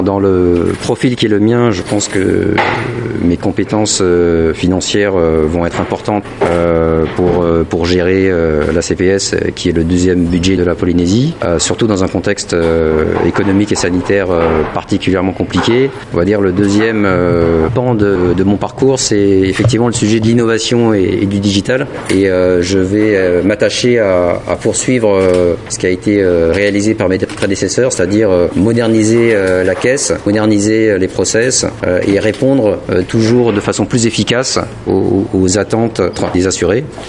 Dans le profil qui est le mien, je pense que mes compétences financières vont être importantes pour gérer la CPS, qui est le deuxième budget de la Polynésie, surtout dans un contexte économique et sanitaire particulièrement compliqué. On va dire le deuxième pan de mon parcours, c'est effectivement le sujet de l'innovation et du digital. Et je vais m'attacher à poursuivre ce qui a été réalisé par mes prédécesseurs, c'est-à-dire moderniser la caisse, moderniser les process et répondre toujours de façon plus efficace aux attentes des assurés.